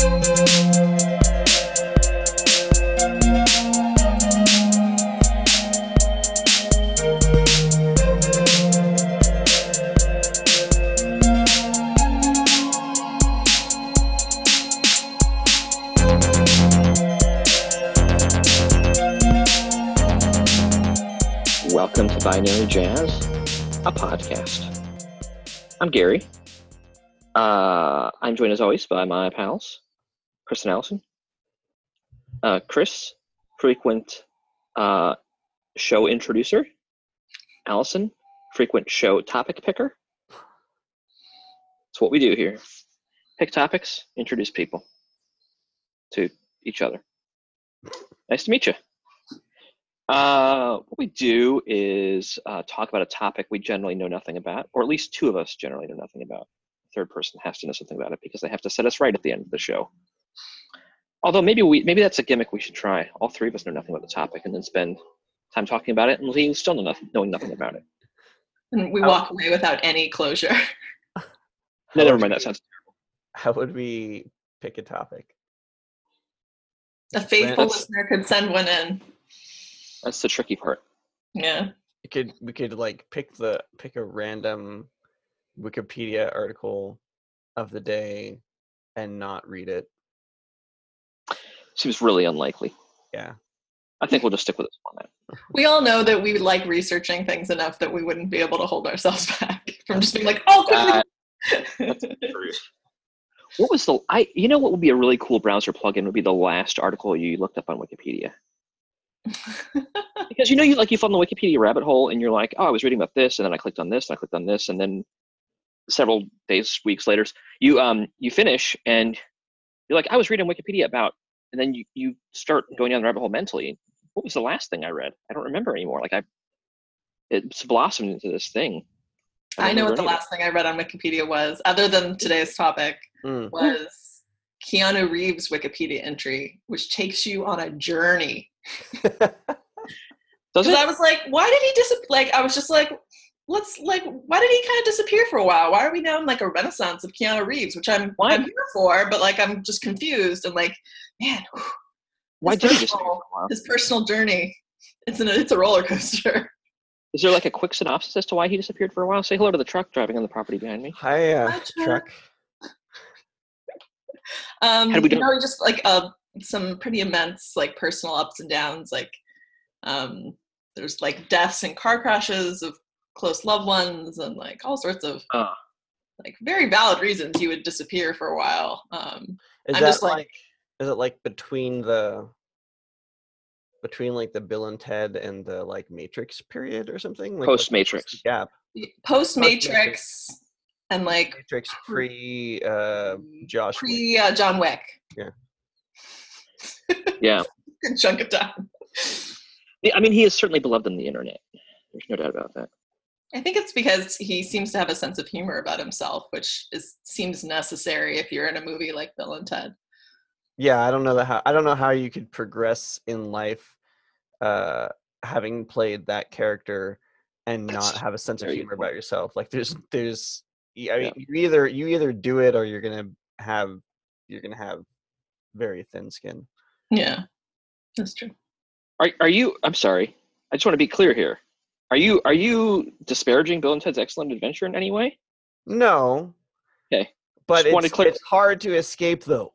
Welcome to Binary Jazz, a podcast. I'm Gary. I'm joined as always by my pals, Chris and Allison. Chris, frequent show introducer. Allison, frequent show topic picker. That's what we do here. Pick topics, introduce people to each other. Nice to meet you. What we do is talk about a topic we generally know nothing about, or at least two of us generally know nothing about. The third person has to know something about it because they have to set us right at the end of the show. Although maybe that's a gimmick we should try. All three of us know nothing about the topic and then spend time talking about it and leaving still knowing nothing about it. And we walk away without any closure. No, never mind. That sounds terrible. How would we pick a topic? A faithful listener could send one in. That's the tricky part. Yeah. We could like pick a random Wikipedia article of the day and not read it. Seems really unlikely. Yeah. I think we'll just stick with this format. We all know that we like researching things enough that we wouldn't be able to hold ourselves back from just being like, oh, quickly. That's true. What was what would be a really cool browser plugin would be the last article you looked up on Wikipedia. Because you fall in the Wikipedia rabbit hole and you're like, oh, I was reading about this and then I clicked on this and I clicked on this and then several days, weeks later, you finish and you're like, I was reading Wikipedia about, and then you start going down the rabbit hole mentally. What was the last thing I read? I don't remember anymore. It's blossomed into this thing. I know what the last thing I read on Wikipedia was, other than today's topic, was Keanu Reeves' Wikipedia entry, which takes you on a journey. Because I was like, why did he disappear? I was just like, why did he kind of disappear for a while? Why are we now in a renaissance of Keanu Reeves, which I'm here for, but I'm just confused and man, why did he disappear for a while? His personal journey, it's a roller coaster. Is there a quick synopsis as to why he disappeared for a while? Say hello to the truck driving on the property behind me. Hi, truck. He just some pretty immense personal ups and downs. There's deaths and car crashes of close loved ones and all sorts of very valid reasons he would disappear for a while. Is it between the Bill and Ted and the Matrix period or something? Post Matrix. Gap. Post Matrix and Matrix pre Josh. Pre John Wick. Yeah. Yeah. Good chunk of time. I mean, he is certainly beloved on the internet. There's no doubt about that. I think it's because he seems to have a sense of humor about himself, which seems necessary if you're in a movie like Bill and Ted. Yeah, I don't know how you could progress in life, having played that character and not have a sense of humor about yourself. You either do it or you're gonna have very thin skin. Yeah, that's true. Are you? I'm sorry. I just want to be clear here. Are you disparaging Bill and Ted's Excellent Adventure in any way? No. Okay. But it's hard to escape the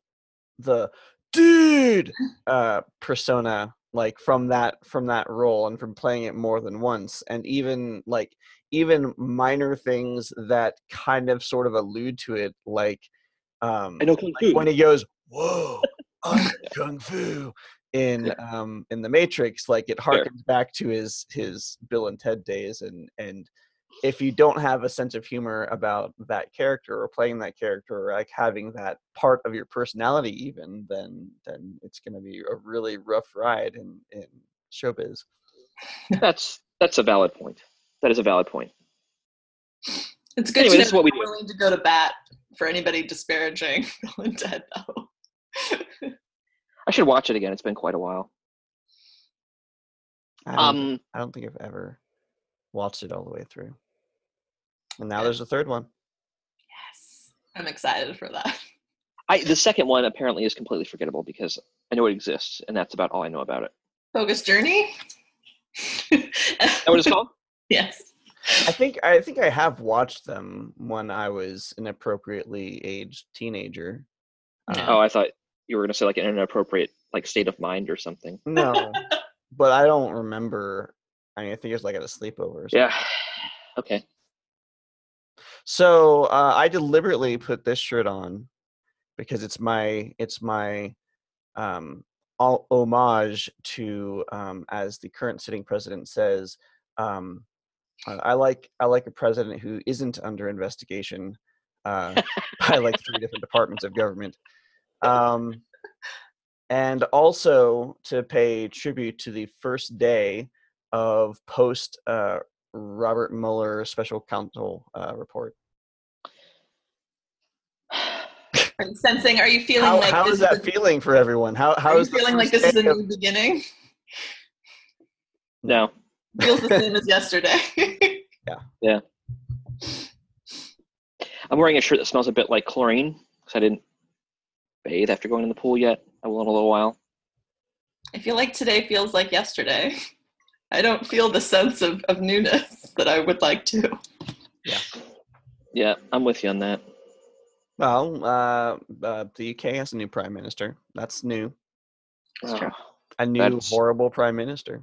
dude persona from that role and from playing it more than once, and even minor things that kind of sort of allude to it, I know Kung Fu. When he goes, whoa, I'm Kung Fu in The Matrix, it harkens back to his Bill and Ted days, and if you don't have a sense of humor about that character or playing that character or having that part of your personality even, then it's going to be a really rough ride in showbiz. That's a valid point. That is a valid point. It's good to know we're willing to go to bat for anybody disparaging Bill and Ted, though. I should watch it again. It's been quite a while. I don't think I've ever watched it all the way through. And now there's a third one. Yes. I'm excited for that. The second one apparently is completely forgettable because I know it exists, and that's about all I know about it. Bogus Journey? Is that what it's called? Yes. I think I have watched them when I was an appropriately aged teenager. Oh, I thought you were going to say like an inappropriate like state of mind or something. No, but I don't remember. I mean, I think it was like at a sleepover or something. Yeah. Okay. So I deliberately put this shirt on because it's my homage to, as the current sitting president says, I like a president who isn't under investigation by like 3 different departments of government, and also to pay tribute to the first day of post Robert Mueller special counsel report. Are you sensing? Are you feeling like how this is that feeling for everyone? How are you is feeling like this is a new beginning? No. Feels the same as yesterday. Yeah. I'm wearing a shirt that smells a bit like chlorine because I didn't bathe after going in the pool yet. I will in a little while. I feel like today feels like yesterday. I don't feel the sense of newness that I would like to. Yeah, I'm with you on that. Well, the UK has a new prime minister. That's new. That's true. A new horrible prime minister.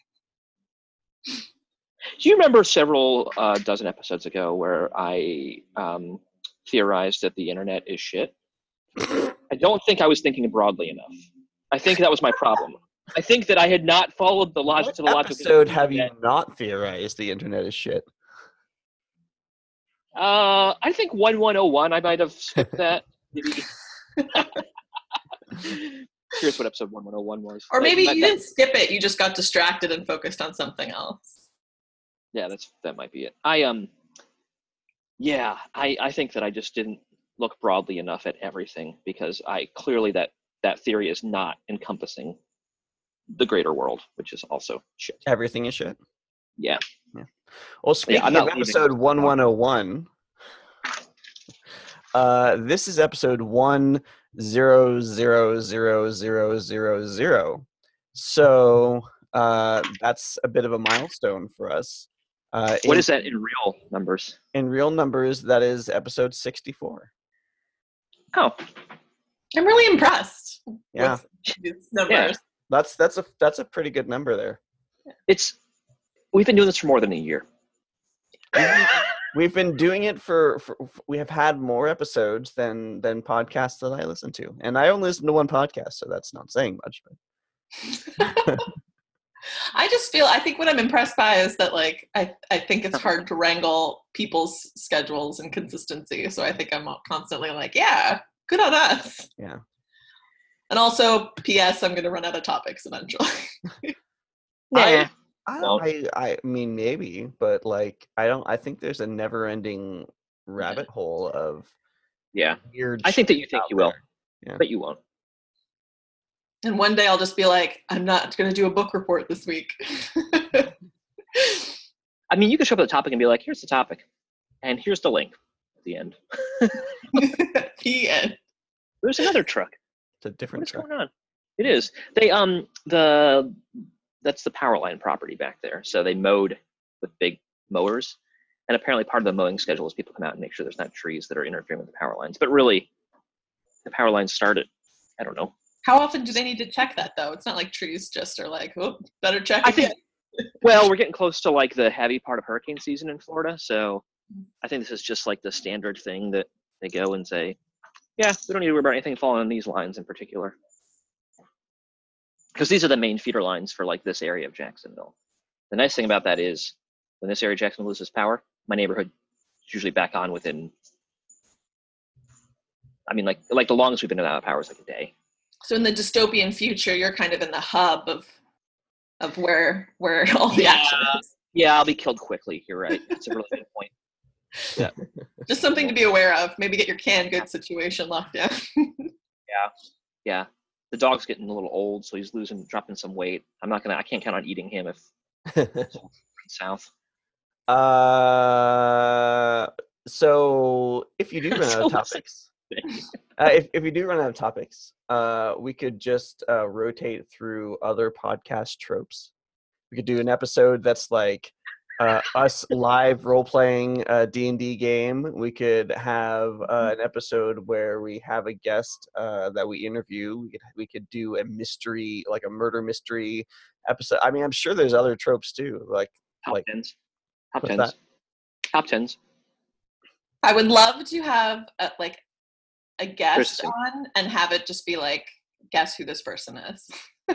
Do you remember several dozen episodes ago where I theorized that the internet is shit? I don't think I was thinking broadly enough. I think that was my problem. I think that I had not followed the logic to the logic. What episode have you not theorized the internet is shit? I think 1101. I might have skipped that. Maybe. Curious what episode 1101 was. Or maybe you didn't skip it. You just got distracted and focused on something else. Yeah, that might be it. I think that I just didn't look broadly enough at everything because clearly that theory is not encompassing the greater world, which is also shit. Everything is shit. Yeah. Well, speaking of episode 1101, this is episode 10000000. So that's a bit of a milestone for us. What is that in real numbers? In real numbers, that is episode 64. Oh, I'm really impressed. Yeah, with these numbers. Yeah. That's a pretty good number there. We've been doing this for more than a year. We've been doing it for we have had more episodes than podcasts that I listen to, and I only listen to one podcast, so that's not saying much. But I think what I'm impressed by is that like I think it's hard to wrangle people's schedules and consistency. So I think I'm constantly like, yeah, good on us. Yeah. And also, P.S. I'm going to run out of topics eventually. Yeah. I mean maybe, but like I think there's a never-ending rabbit hole of weird. I think that you think you will, but you won't. And one day I'll just be like, I'm not going to do a book report this week. I mean, you could show up at the topic and be like, here's the topic, and here's the link at the end. The end. There's another truck. It's a different truck. What's going on? It is. They that's the power line property back there. So they mowed with big mowers, and apparently part of the mowing schedule is people come out and make sure there's not trees that are interfering with the power lines. But really, the power lines started, I don't know. How often do they need to check that though? It's not like trees just are like, oh, better check again. Well, we're getting close to like the heavy part of hurricane season in Florida, so I think this is just like the standard thing that they go and say, yeah, we don't need to worry about anything falling on these lines in particular. Because these are the main feeder lines for like this area of Jacksonville. The nice thing about that is when this area of Jacksonville loses power, my neighborhood is usually back on within, I mean, like the longest we've been without power is like a day. So in the dystopian future, you're kind of in the hub of where all the action is. Yeah, I'll be killed quickly. You're right. That's a really good point. Yeah. Just something to be aware of. Maybe get your canned goods situation locked down. Yeah. The dog's getting a little old, so he's dropping some weight. I can't count on eating him if it's south. So if you do run out of topics, If we do run out of topics, we could just rotate through other podcast tropes. We could do an episode that's like us live role-playing a D&D game. We could have an episode where we have a guest that we interview. We could do a mystery, like a murder mystery episode. I mean, I'm sure there's other tropes too. Top tens. Top what's tens. that? Top tens. I would love to have a guest Interesting. on and have it just be like, guess who this person is.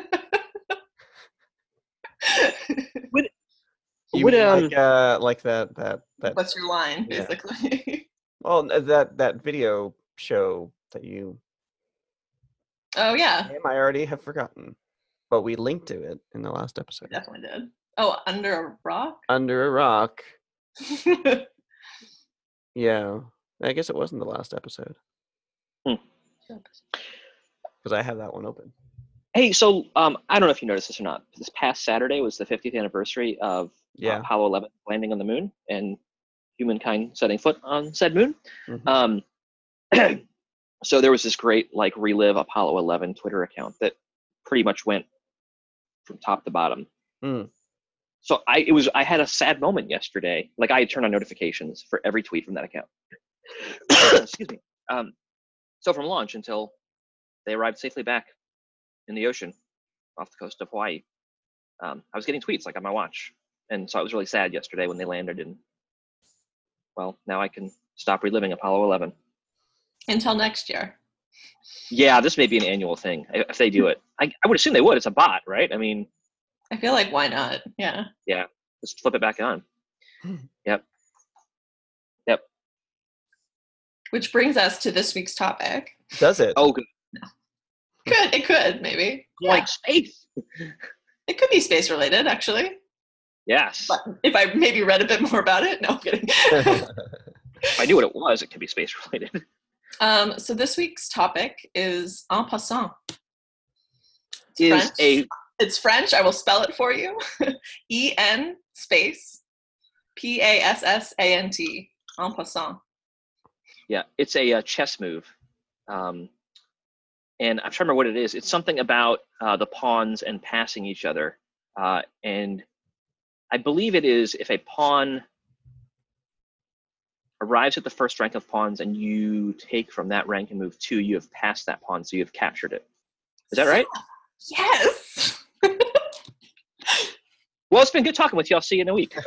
You Would, mean like that What's your line, Yeah. basically? well, that video show that you Oh, yeah. name I already have forgotten, but we linked to it in the last episode. Definitely did. Oh, Under a Rock? Under a Rock. Yeah, I guess it wasn't the last episode because I have that one open. Hey, so I don't know if you noticed this or not. This past Saturday was the 50th anniversary of Apollo 11 landing on the moon and humankind setting foot on said moon. Mhm. So there was this great relive Apollo 11 Twitter account that pretty much went from top to bottom. Mm. So I had a sad moment yesterday. I had turned on notifications for every tweet from that account. Excuse me. So from launch until they arrived safely back in the ocean off the coast of Hawaii, I was getting tweets on my watch. And so I was really sad yesterday when they landed, and well, now I can stop reliving Apollo 11. Until next year. Yeah, this may be an annual thing if they do it. I would assume they would. It's a bot, right? I mean, I feel like, why not? Yeah. yeah, just flip it back on. Yep. Which brings us to this week's topic. Does it? Oh, good. It could, maybe. Like space. It could be space related, actually. Yes. But if I maybe read a bit more about it. No, I'm kidding. If I knew what it was, it could be space related. So this week's topic is en passant. It's French. I will spell it for you. E-N space P-A-S-S-A-N-T. En passant. Yeah, it's a chess move. And I'm trying to remember what it is. It's something about the pawns and passing each other. And I believe it is if a pawn arrives at the first rank of pawns and you take from that rank and move 2, you have passed that pawn, so you have captured it. Is that right? Yes. Well, it's been good talking with you. I'll see you in a week.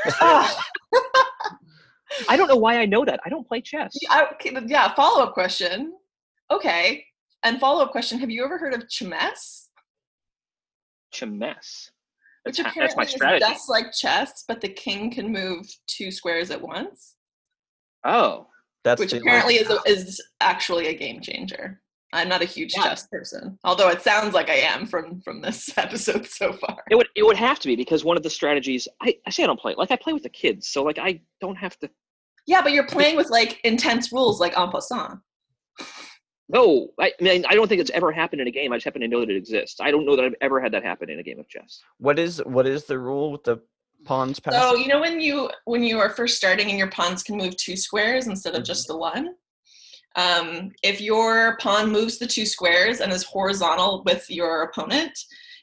I don't know why I know that. I don't play chess. Yeah, follow-up question. Okay. And follow-up question, have you ever heard of chess? Chess. Which That's apparently my strategy. is just like chess, but the king can move 2 squares at once. Oh. Which apparently is actually a game changer. I'm not a huge chess person, although it sounds like I am from this episode so far. It would have to be, because one of the strategies I say I don't play. I play with the kids, so I don't have to. Yeah, but you're playing with intense rules like en passant. No, I mean I don't think it's ever happened in a game. I just happen to know that it exists. I don't know that I've ever had that happen in a game of chess. What is the rule with the pawns passing? So when you are first starting and your pawns can move 2 squares instead of just the 1. If your pawn moves the 2 squares and is horizontal with your opponent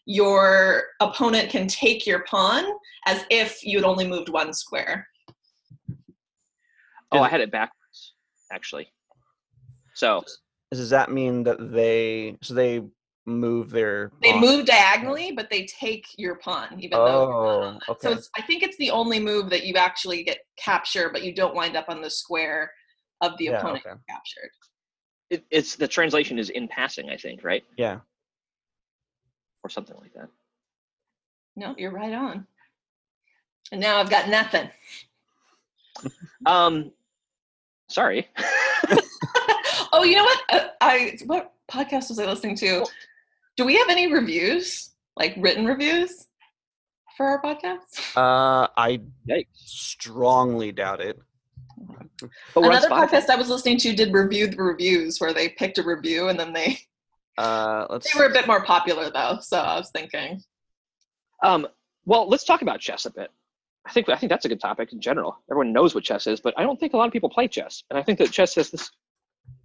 can take your pawn as if you'd only moved 1 square. Oh, I had it backwards, actually. So does that mean that they move their They pawn? move diagonally, but they take your pawn, even though. Okay. So I think it's the only move that you actually get capture, but you don't wind up on the square of the opponent you captured. it's the translation is in passing, I think, right? Yeah. Or something like that. No, you're right on. And now I've got nothing. Sorry. Oh, you know what? What podcast was I listening to? Do we have any reviews, written reviews for our podcast? I Yikes. strongly doubt it. But another podcast I was listening to did review the reviews, where they picked a review and then they were a bit more popular though. So I was thinking. Well, let's talk about chess a bit. I think that's a good topic in general. Everyone knows what chess is, but I don't think a lot of people play chess. And I think that chess has this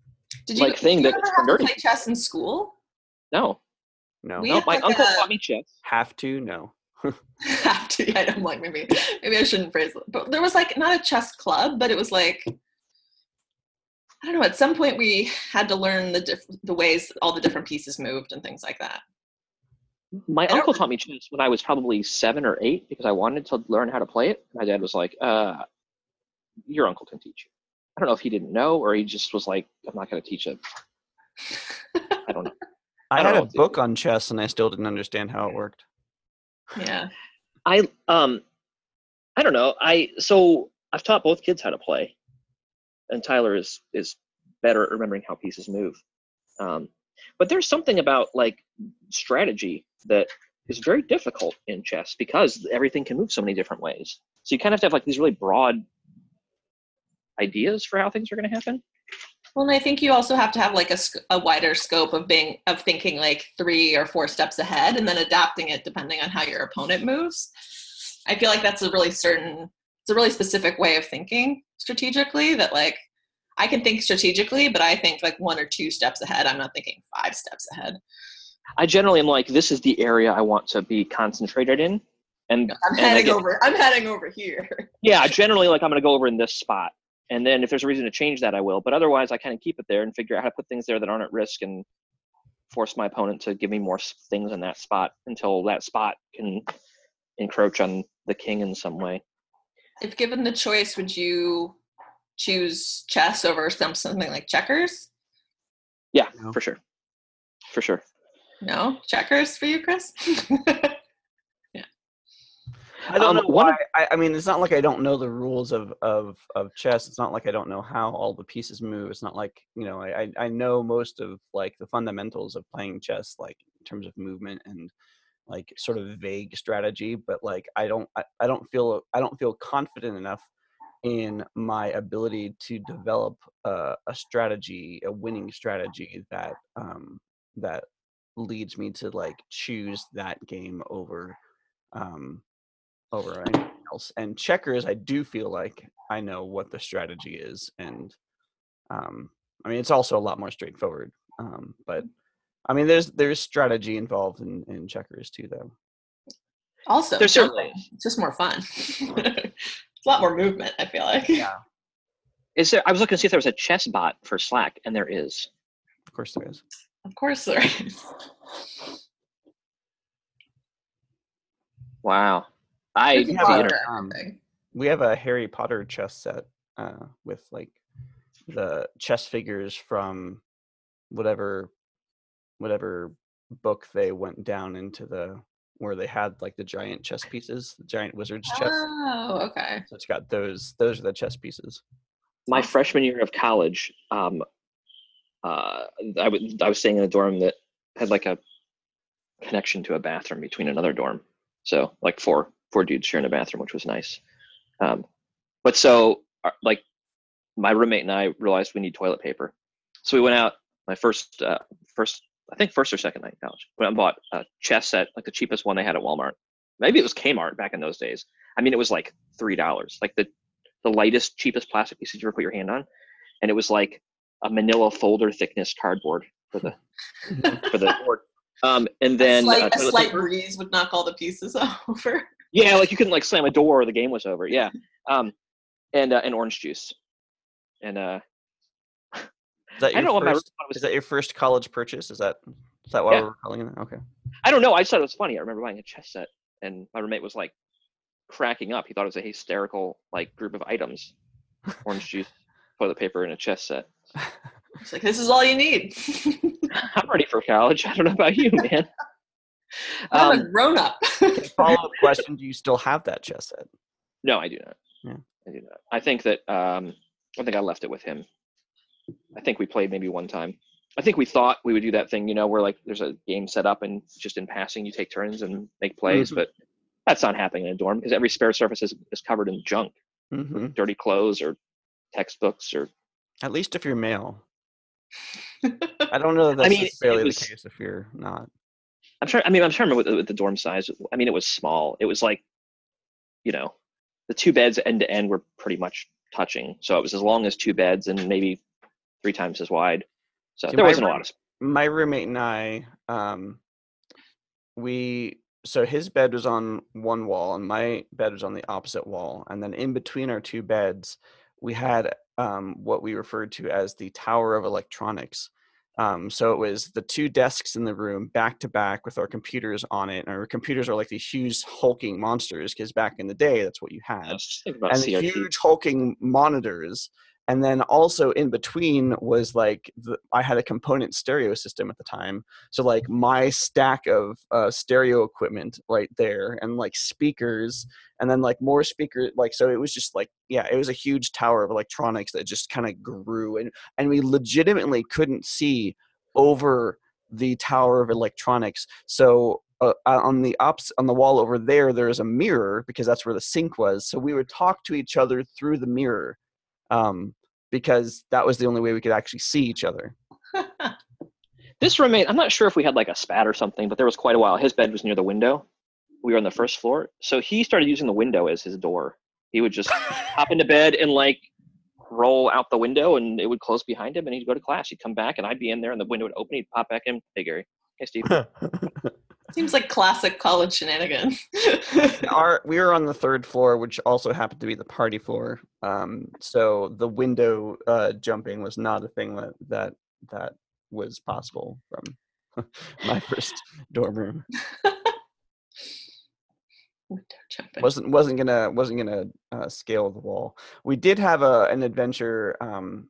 Did you, like thing did you that ever is for have to nerdy. play chess in school? No, No. We no, had my like uncle a taught me chess. Have to? No. have to. Yeah, I'm like maybe I shouldn't phrase it, but there was like not a chess club, but it was like I don't know. At some point, we had to learn the ways all the different pieces moved and things like that. My I don't uncle taught me chess when I was probably 7 or 8 because I wanted to learn how to play it. My dad was like, your uncle can teach you. I don't know if he didn't know or he just was like, I'm not going to teach it. I don't know. I don't had know a what to book do. on chess and I still didn't understand how it worked. Yeah. I don't know. So I've taught both kids how to play, and Tyler is better at remembering how pieces move. But there's something about like strategy that is very difficult in chess because everything can move so many different ways. So you kind of have to have like these really broad ideas for how things are going to happen. Well, and I think you also have to have like a wider scope of thinking like 3 or 4 steps ahead and then adapting it depending on how your opponent moves. I feel like it's a really specific way of thinking strategically that like I can think strategically, but I think like 1 or 2 steps ahead. I'm not thinking 5 steps ahead. I generally am like, this is the area I want to be concentrated in. And I'm heading over here. Yeah, generally like I'm going to go over in this spot. And then if there's a reason to change that, I will. But otherwise, I kind of keep it there and figure out how to put things there that aren't at risk and force my opponent to give me more things in that spot until that spot can encroach on the king in some way. If given the choice, would you choose chess over something like checkers? Yeah, No. for sure. For sure. No? Checkers for you, Chris? I don't know why. I mean, it's not like I don't know the rules of chess. It's not like I don't know how all the pieces move. It's not like, I know most of like the fundamentals of playing chess, like in terms of movement and like sort of vague strategy. But like I don't feel confident enough in my ability to develop a strategy, a winning strategy that that leads me to like choose that game over anything else. And checkers, I do feel like I know what the strategy is, and I mean it's also a lot more straightforward. But I mean there's strategy involved in checkers too, though. Also, There's jumping. It's just more fun. It's a lot more movement, I feel like. Yeah, Is there? I was looking to see if there was a chess bot for Slack, and there is. of course there is. Of course there is. Wow. There's a lot of a, everything. we have a Harry Potter chess set with like the chess figures from whatever book they went down into where they had like the giant chess pieces, the giant wizard's chess. Oh, okay. So it's got those are the chess pieces. My freshman year of college, I was staying in a dorm that had like a connection to a bathroom between another dorm. So like four dudes sharing a bathroom, which was nice. But so like my roommate and I realized we need toilet paper. So we went out my first or second night in college. Went and bought a chess set, like the cheapest one they had at Walmart. Maybe it was Kmart back in those days. I mean, it was like $3, like the lightest, cheapest plastic piece you ever put your hand on. And it was like a manila folder thickness cardboard for the board. And then a slight breeze would knock all the pieces over. Yeah, like you couldn't like slam a door or the game was over. Yeah. And orange juice. And is that I don't know what my first, is that your first college purchase? Is that why Yeah. we're calling it? Okay. I don't know. I just thought it was funny. I remember buying a chess set, and my roommate was like cracking up. He thought it was a hysterical like group of items: orange juice, toilet paper, and a chess set. It's like, this is all you need. I'm ready for college. I don't know about you, man. I'm a grown up. Follow-up question: do you still have that chess set? No, I do not. Yeah. I do not. I think that I think I left it with him. I think we played maybe one time. I think we thought we would do that thing, where like there's a game set up and just in passing you take turns and make plays, but that's not happening in a dorm because every spare surface is covered in junk, dirty clothes or textbooks or. At least if you're male. I don't know that that's necessarily the case if you're not. I'm trying to remember with the dorm size. I mean, it was small. It was like, the 2 beds end to end were pretty much touching. So it was as long as 2 beds and maybe 3 times as wide. So See, there wasn't a lot of. my roommate and I, so his bed was on one wall and my bed was on the opposite wall, and then in between our two beds we had what we referred to as the Tower of Electronics. So it was the two desks in the room back to back with our computers on it, and our computers are like these huge hulking monsters, because back in the day that's what you I had, was just thinking about and the CRT. huge hulking monitors. And then also in between was like I had a component stereo system at the time, so like my stack of stereo equipment right there, and like speakers, and then like more speakers, like, so it was just like, yeah, it was a huge tower of electronics that just kind of grew, and we legitimately couldn't see over the tower of electronics. So on the wall over there is a mirror, because that's where the sink was. So we would talk to each other through the mirror, because that was the only way we could actually see each other. This roommate, I'm not sure if we had like a spat or something, but there was quite a while. His bed was near the window. We were on the first floor, so he started using the window as his door. He would just hop into bed and like roll out the window, and it would close behind him, and he'd go to class. He'd come back, and I'd be in there, and the window would open. He'd pop back in. Hey, Gary. Hey, Steve. Seems like classic college shenanigans. We were on the third floor, which also happened to be the party floor. So the window jumping was not a thing that was possible from my first dorm room. Wasn't gonna scale the wall. We did have an adventure.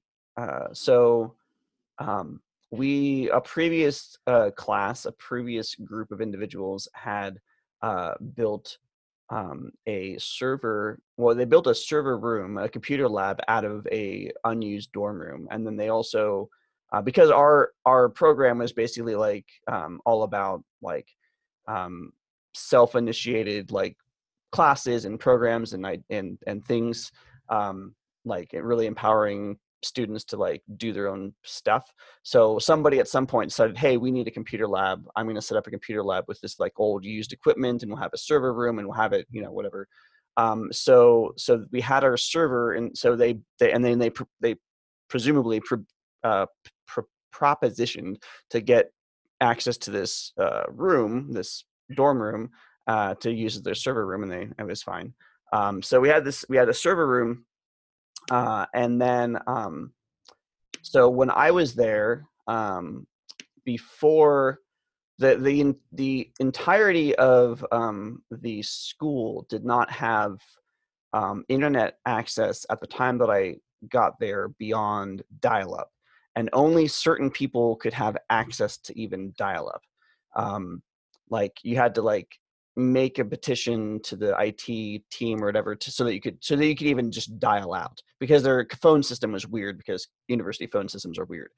A previous class, a previous group of individuals had built a server. Well, they built a server room, a computer lab, out of a unused dorm room, and then they also, because our program was basically like all about like self-initiated like classes and programs and things, like really empowering students to like do their own stuff. So somebody at some point decided, hey, we need a computer lab. I'm going to set up a computer lab with this like old used equipment, and we'll have a server room, and we'll have it, whatever. So we had our server, and so they presumably propositioned to get access to this room, this dorm room, to use as their server room, and it was fine. So we had a server room, and then so when I was there, before the entirety of the school did not have internet access at the time that I got there beyond dial-up, and only certain people could have access to even dial-up. Like you had to like make a petition to the IT team or whatever so that you could even just dial out, because their phone system was weird, because university phone systems are weird.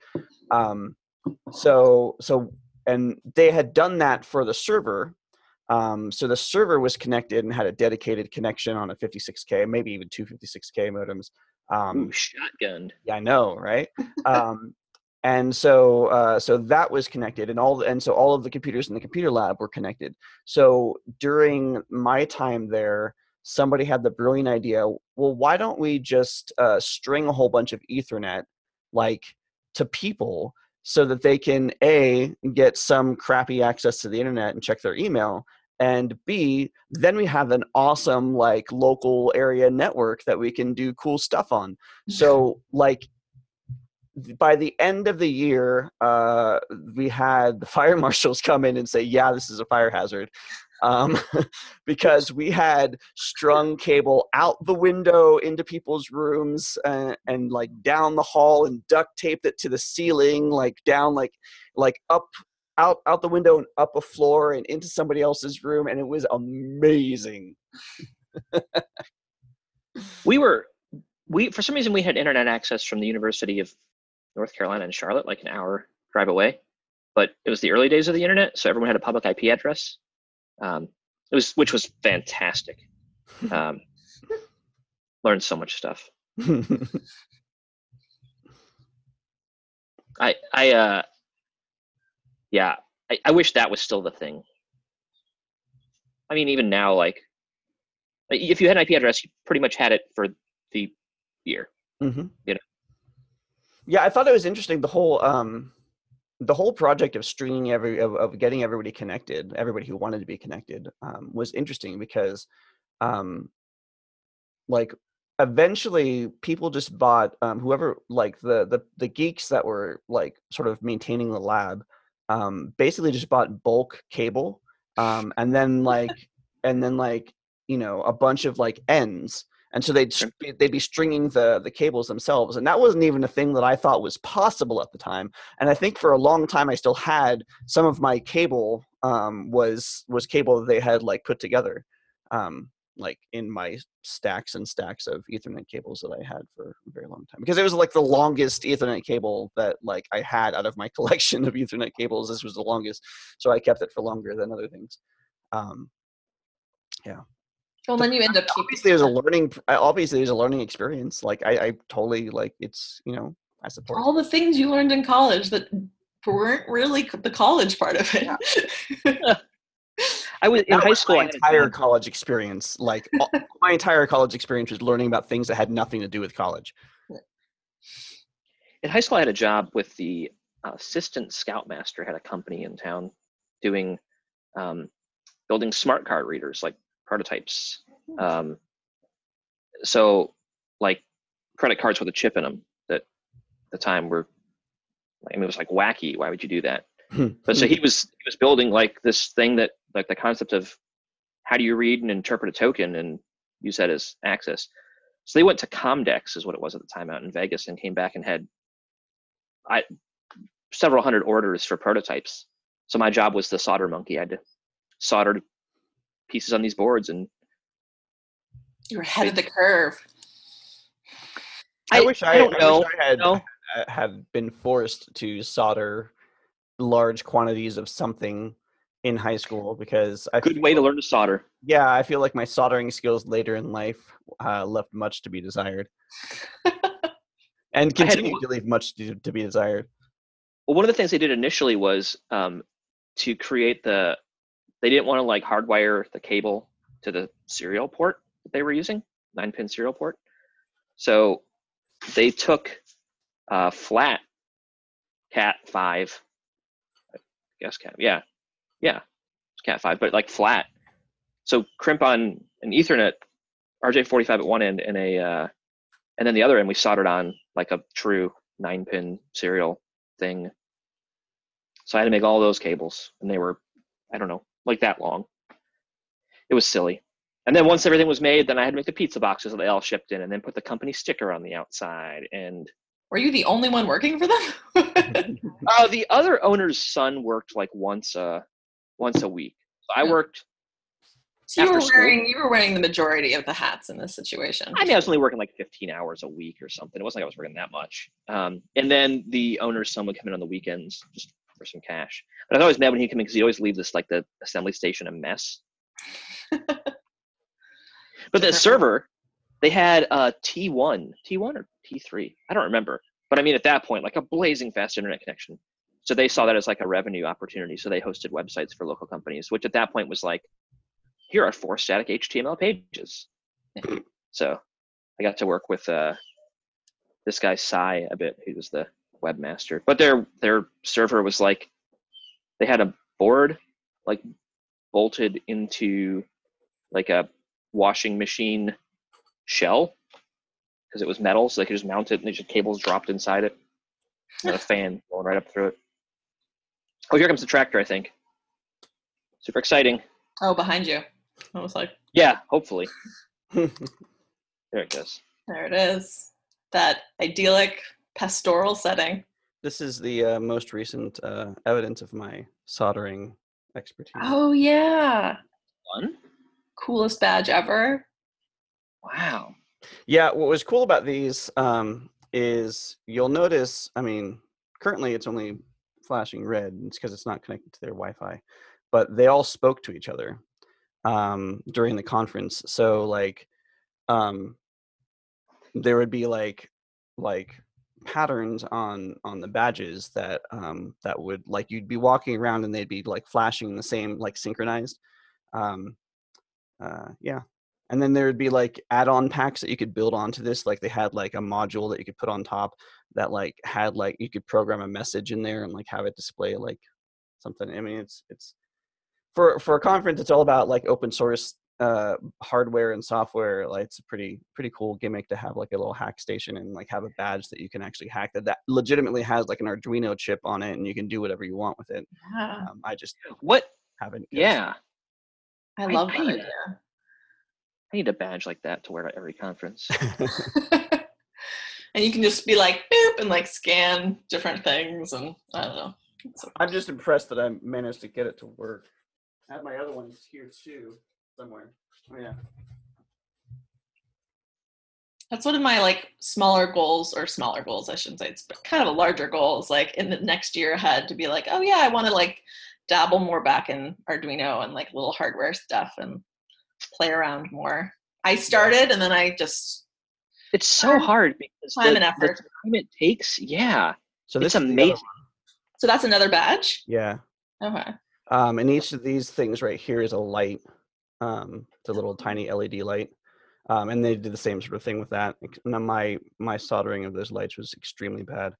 And they had done that for the server. So the server was connected and had a dedicated connection on a 56K, maybe even two 56K modems. Ooh, shotgunned. Yeah, I know, right? And so that was connected, and so all of the computers in the computer lab were connected. So during my time there, somebody had the brilliant idea, well, why don't we just string a whole bunch of Ethernet like to people, so that they can A, get some crappy access to the internet and check their email, and B, then we have an awesome like local area network that we can do cool stuff on. So like by the end of the year, we had the fire marshals come in and say, yeah, this is a fire hazard. Because we had strung cable out the window into people's rooms, and like down the hall, and duct taped it to the ceiling, like down, like up, out the window and up a floor and into somebody else's room. And it was amazing. We for some reason we had internet access from the University of North Carolina in Charlotte, like an hour drive away, but it was the early days of the internet, so everyone had a public IP address, which was fantastic. Learned so much stuff. I wish that was still the thing. I mean, even now, like if you had an IP address, you pretty much had it for the year. Mm-hmm. Yeah, I thought it was interesting, the whole the whole project of stringing of getting everybody connected, everybody who wanted to be connected, was interesting because like eventually people just bought whoever, like the geeks that were like sort of maintaining the lab, basically just bought bulk cable, and then like a bunch of like ends, and so they'd be stringing the cables themselves, and that wasn't even a thing that I thought was possible at the time. And I think for a long time I still had some of my cable was cable that they had like put together, like in my stacks and stacks of Ethernet cables that I had for a very long time, because it was like the longest Ethernet cable that like I had out of my collection of Ethernet cables. This was the longest, so I kept it for longer than other things. Yeah. Well, then you end up keeping. Obviously, there's a learning experience. Like I totally like it's I support all the things you learned in college that weren't really the college part of it. Yeah. I was in high school. My entire college experience, like my entire college experience, was learning about things that had nothing to do with college. In high school, I had a job with the assistant scoutmaster. Had a company in town doing building smart card readers, like prototypes. So like credit cards with a chip in them that at the time were, I mean, it was like wacky. Why would you do that? But so he was building like this thing that, like, the concept of how do you read and interpret a token and use that as access. So they went to Comdex, is what it was at the time, out in Vegas, and came back and had several hundred orders for prototypes. So my job was the solder monkey. I had to solder pieces on these boards, and you were ahead of the curve. I wish I had been forced to solder large quantities of something in high school, because good way to learn to solder. Yeah, I feel like my soldering skills later in life left much to be desired, and continue to leave much to be desired. Well, one of the things they did initially was to create they didn't want to like hardwire the cable to the serial port that they were using, 9-pin serial port. So they took flat Cat5, I guess Cat5, but like flat. So crimp on an Ethernet RJ45 at one end and and then the other end we soldered on like a true 9-pin serial thing. So I had to make all those cables, and they were, I don't know, like that long. It was silly. And then once everything was made, then I had to make the pizza boxes that they all shipped in, and then put the company sticker on the outside. And were you the only one working for them? The other owner's son worked like once a week. So I worked. So you were wearing the majority of the hats in this situation. I mean, I was only working like 15 hours a week or something. It wasn't like I was working that much. And then the owner's son would come in on the weekends just for some cash. But I was always mad when he'd come in, because he'd always leave this, like, the assembly station a mess. But the server, they had T1 or T3. I don't remember. But I mean, at that point, like a blazing fast internet connection. So they saw that as like a revenue opportunity. So they hosted websites for local companies, which at that point was like, here are 4 static HTML pages. So I got to work with this guy, Sai, a bit, who was the webmaster. But their server was like, they had a board like bolted into like a washing machine shell, because it was metal, so they could just mount it, and they just cables dropped inside it, and a fan going right up through it. Oh, here comes the tractor, I think. Super exciting. Oh, behind you. I was like, yeah, hopefully. There it goes. There it is. That idyllic pastoral setting. This is the most recent evidence of my soldering expertise. Oh, yeah. Fun. Coolest badge ever. Wow. Yeah, what was cool about these is you'll notice, I mean, currently it's only flashing red. It's because it's not connected to their Wi-Fi. But they all spoke to each other during the conference. So, like, there would be like patterns on the badges that that would, like, you'd be walking around and they'd be like flashing the same, like, synchronized. Yeah. And then there would be like add-on packs that you could build onto this. Like they had like a module that you could put on top that like had like you could program a message in there and like have it display like something. I mean, it's for a conference, it's all about like open source hardware and software. Like it's a pretty cool gimmick to have like a little hack station and like have a badge that you can actually hack that legitimately has like an Arduino chip on it, and you can do whatever you want with it. Yeah. I just What? haven't. Yeah. I love I that need- idea. I need a badge like that to wear at every conference. And you can just be like boop and like scan different things, and I don't know. I'm just impressed that I managed to get it to work. I have my other ones here too, somewhere. Oh yeah. That's one of my like smaller goals, I shouldn't say, it's kind of a larger goal, is like in the next year ahead to be like, oh yeah, I want to like dabble more back in Arduino and like little hardware stuff and play around more. I started and then I just It's so hard because time and the effort. time it takes. Yeah. So this It's is the other amazing. one. So that's another badge? Yeah. Okay. And each of these things right here is a light. It's a little tiny LED light. And they did the same sort of thing with that. And my soldering of those lights was extremely bad.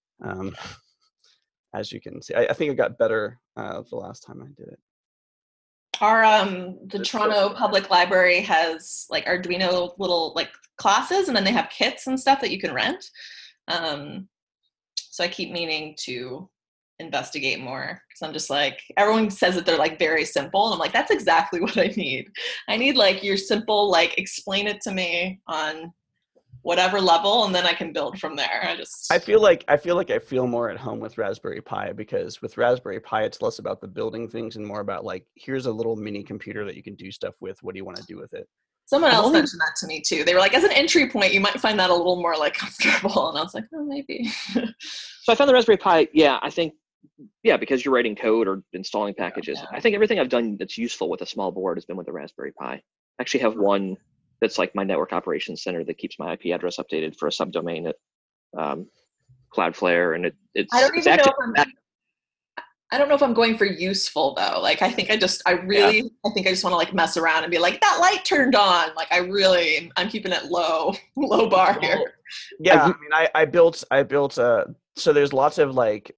As you can see, I think it got better the last time I did it. Our the Toronto Public Library has like Arduino little like classes, and then they have kits and stuff that you can rent. So I keep meaning to investigate more, because I'm just like, everyone says that they're like very simple, and I'm like, that's exactly what I need. I need like your simple, like explain it to me on whatever level, and then I can build from there. I feel like I feel more at home with Raspberry Pi, because with Raspberry Pi it's less about the building things and more about like, here's a little mini computer that you can do stuff with. What do you want to do with it? Someone else mentioned that to me too. They were like, as an entry point, you might find that a little more like comfortable. And I was like, oh, maybe. So I found the Raspberry Pi. Yeah, I think, yeah, because you're writing code or installing packages. Yeah. I think everything I've done that's useful with a small board has been with the Raspberry Pi. I actually have one that's like my network operations center that keeps my IP address updated for a subdomain at Cloudflare, and it's. I don't it's even know active. if I don't know if I'm going for useful though. Like, I think I just want to like mess around and be like, that light turned on. Like, I'm keeping it low bar here. Yeah, I mean, I built. So there's lots of like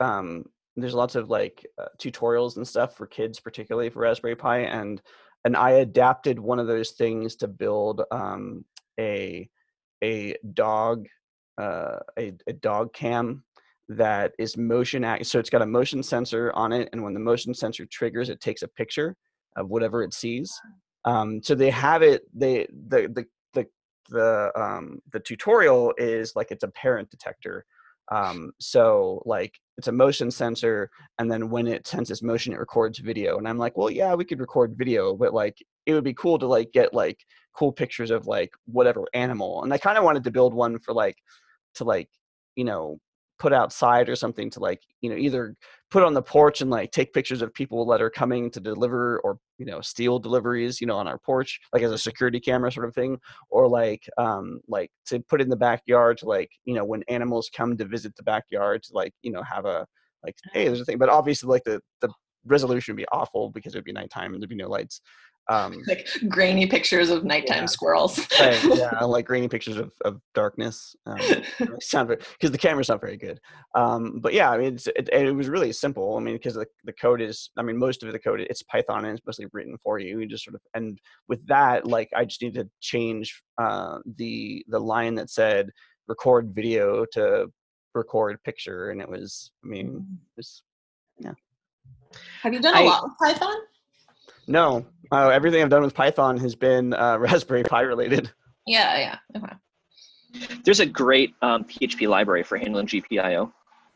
tutorials and stuff for kids, particularly for Raspberry Pi, and I adapted one of those things to build a dog cam that is motion act. So it's got a motion sensor on it, and when the motion sensor triggers, it takes a picture of whatever it sees. So they have it. The tutorial is like, it's a parent detector. So like, it's a motion sensor, and then when it senses motion, it records video. And I'm like, well, yeah, we could record video, but like, it would be cool to like get like cool pictures of like whatever animal. And I kind of wanted to build one for like, to like, you know, put outside or something, to like, you know, either put on the porch and like take pictures of people that are coming to deliver, or, you know, steal deliveries, you know, on our porch, like as a security camera sort of thing, or like to put in the backyard to like, you know, when animals come to visit the backyard, to like, you know, have a like, hey, there's a thing. But obviously like the resolution would be awful because it would be nighttime and there'd be no lights. Like grainy pictures of nighttime squirrels. Right, yeah, like grainy pictures of darkness. Because the camera's not very good. But yeah, I mean, it was really simple. I mean, because the code is, I mean, most of the code, it's Python, and it's mostly written for you. You just sort of, and with that, like, I just need to change the line that said record video to record picture, and it was, I mean, yeah. Have you done a lot with Python? No, everything I've done with Python has been Raspberry Pi related. Yeah. Okay. There's a great PHP library for handling GPIO.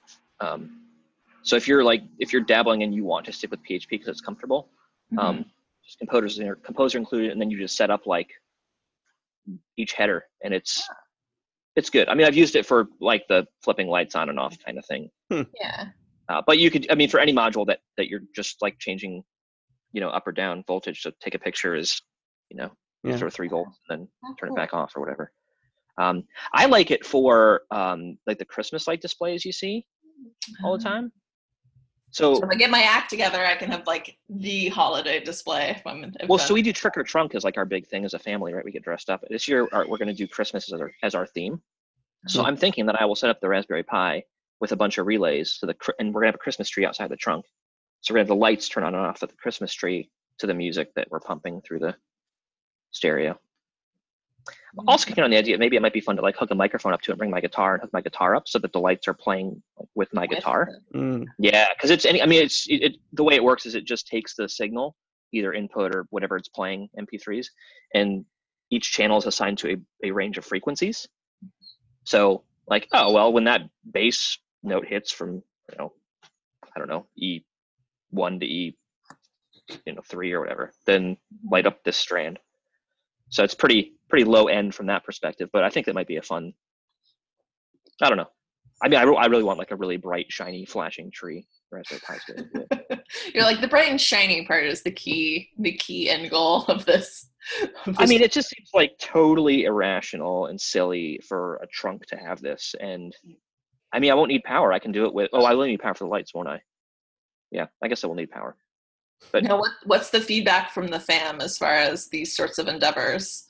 So if you're dabbling and you want to stick with PHP because it's comfortable, just composer included, and then you just set up like each header, and it's good. I mean, I've used it for like the flipping lights on and off kind of thing. Yeah. But you could, I mean, for any module that you're just like changing, you know, up or down voltage to take a picture is, you know, sort of 3 volts and then turn it back off or whatever. I like it for like the Christmas light displays you see all the time. So when I get my act together, I can have like the holiday display. So we do Trick or Trunk as like our big thing as a family, right? We get dressed up. This year we're going to do Christmas as our theme. So I'm thinking that I will set up the Raspberry Pi with a bunch of relays and we're gonna have a Christmas tree outside the trunk. So we're gonna have the lights turn on and off at the Christmas tree to the music that we're pumping through the stereo. I'm also kicking on the idea, maybe it might be fun to like hook a microphone up to it and bring my guitar and hook my guitar up so that the lights are playing with my guitar. Yeah, because the way it works is it just takes the signal, either input or whatever it's playing, MP3s, and each channel is assigned to a range of frequencies. So like, oh, well, when that bass note hits from, I don't know, E1 to E3 or whatever, then light up this strand. So it's pretty low end from that perspective, but I think that might be a fun, I don't know. I mean, I really want like a really bright, shiny, flashing tree. Raspberry Pi's good. You're like, the bright and shiny part is the key end goal of this. I mean, it just seems like totally irrational and silly for a trunk to have this. And I mean, I won't need power. I can do it with, I will need power for the lights, won't I? Yeah, I guess I will need power. But now, what's the feedback from the fam as far as these sorts of endeavors?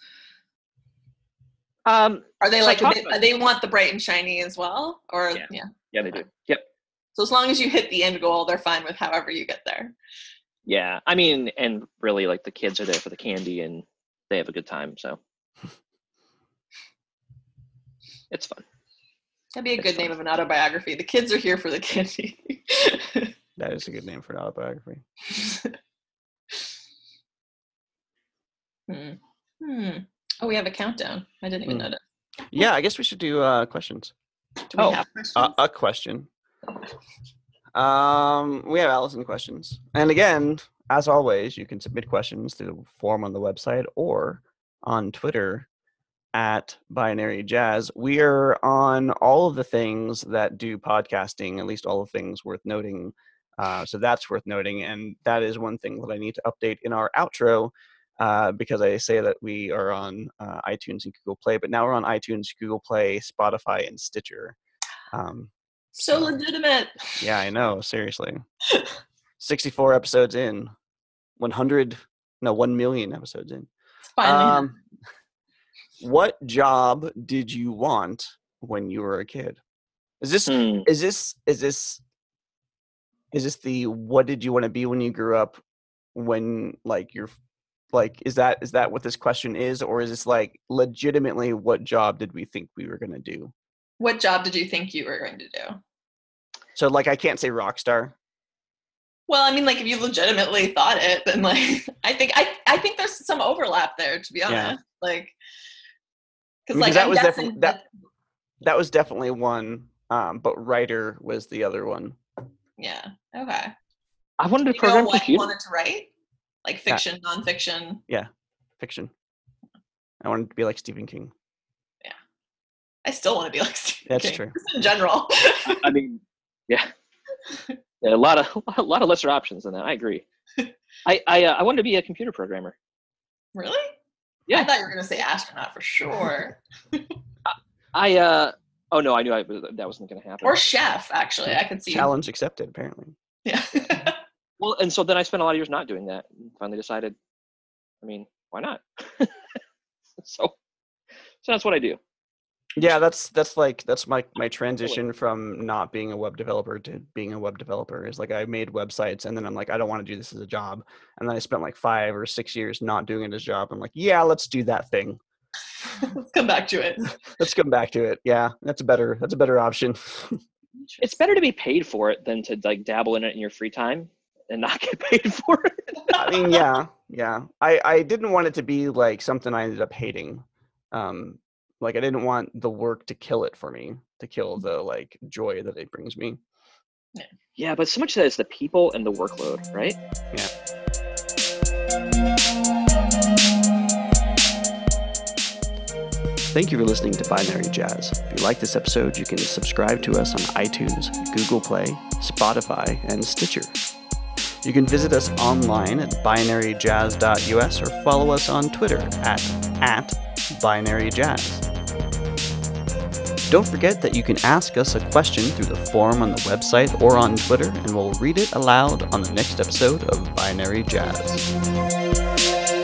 Are they like, they want the bright and shiny as well? Or yeah, they do. Yep. So as long as you hit the end goal, they're fine with however you get there. Yeah, I mean, and really, like the kids are there for the candy, and they have a good time, so it's fun. That'd be a good name of an autobiography. The kids are here for the candy. That is a good name for an autobiography. Oh, we have a countdown. I didn't even notice. Yeah, I guess we should do questions. Do we have questions? A question. We have Allison questions. And again, as always, you can submit questions through the form on the website or on Twitter at Binary Jazz. We are on all of the things that do podcasting, at least all the things worth noting. So that's worth noting. And that is one thing that I need to update in our outro because I say that we are on iTunes and Google Play, but now we're on iTunes, Google Play, Spotify, and Stitcher. So legitimate. Yeah, I know. Seriously. 64 episodes in. 1 million episodes in. Finally. What job did you want when you were a kid? Is this the what did you want to be when you grew up? When like you're like is that what this question is, or is this like legitimately what job did we think we were going to do? What job did you think you were going to do? So like I can't say rock star. Well, I mean, like if you legitimately thought it, then like I think there's some overlap there, to be honest. Yeah. Like, because like that was definitely that was definitely one, but writer was the other one. Yeah. Okay. I wanted to program what you wanted to write, like fiction, nonfiction. Yeah, fiction. I wanted to be like Stephen King. Yeah, I still want to be like Stephen King. That's true. Just in general. I mean, yeah, a lot of lesser options than that. I agree. I wanted to be a computer programmer. Really? Yeah. I thought you were going to say astronaut for sure. Oh no, I knew that wasn't going to happen. Or chef, actually, I could see. Challenge accepted, apparently. Yeah. Well, and so then I spent a lot of years not doing that, and finally decided, I mean, why not? so that's what I do. Yeah, that's my transition from not being a web developer to being a web developer. Is like I made websites, and then I'm like, I don't want to do this as a job, and then I spent like 5 or 6 years not doing it as a job. I'm like, yeah, let's do that thing. Let's come back to it. Let's come back to it. Yeah, that's a better option. It's better to be paid for it than to like dabble in it in your free time and not get paid for it. I mean, yeah. I didn't want it to be like something I ended up hating. Like I didn't want the work to kill it for me, to kill the like joy that it brings me. Yeah, but so much of that is the people and the workload, right? Yeah. Thank you for listening to Binary Jazz. If you like this episode, you can subscribe to us on iTunes, Google Play, Spotify, and Stitcher. You can visit us online at binaryjazz.us or follow us on Twitter at binaryjazz. Don't forget that you can ask us a question through the form on the website or on Twitter, and we'll read it aloud on the next episode of Binary Jazz.